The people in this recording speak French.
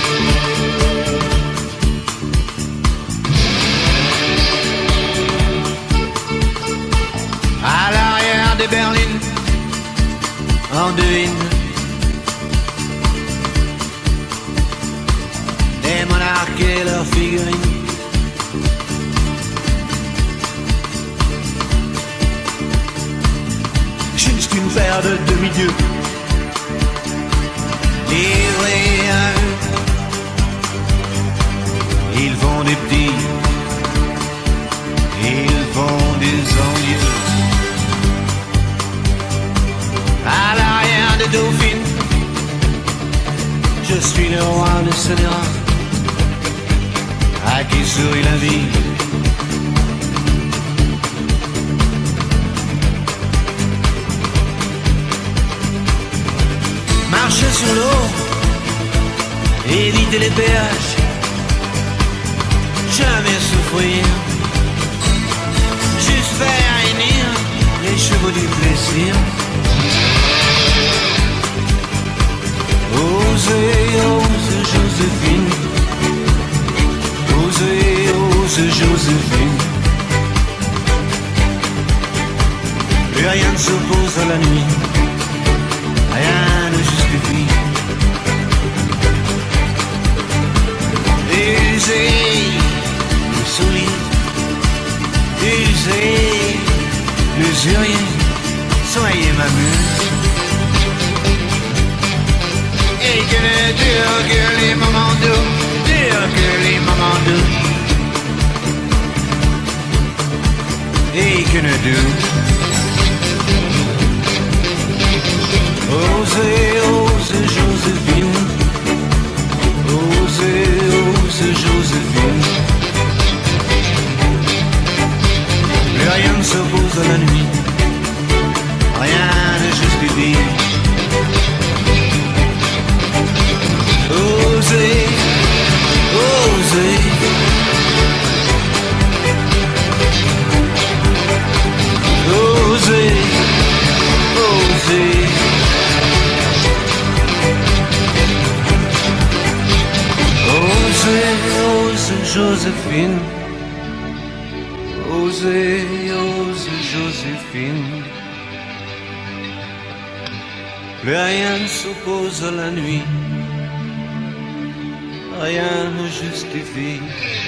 À l'arrière des berlines, on devine des monarques et leurs figurines. Juste une paire de demi-dieux livrés à eux. Ils font des petits, ils font des envieux. À l'arrière des dauphines, je suis le roi de Sénéra, à qui sourit la vie. Marcher sur l'eau, éviter les péages, jamais souffrir, juste faire réunir les chevaux du plaisir. Osez, ose Joséphine, osez, ose Joséphine. Plus rien ne s'oppose à la nuit, rien ne justifie. Usez le sourire, usez l'usurier, soyez ma muse. Et que ne dure que les moments doux, dure que les moments doux. Et que ne dure. Osez, ose Joséphine, osez, ose Joséphine. Plus rien ne s'oppose à la nuit, rien ne justifie. Osez, osez. Osez, osez. Osez, ose Joséphine, osez, ose Joséphine. Plus rien ne s'oppose à la nuit, rien ne justifie.